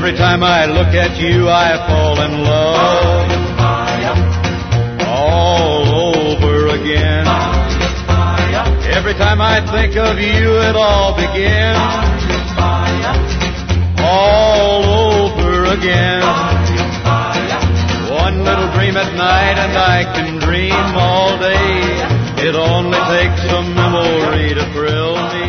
Every time I look at you, I fall in love all over again. Every time I think of you, it all begins all over again. One little dream at night and I can dream all day. It only takes a memory to thrill me.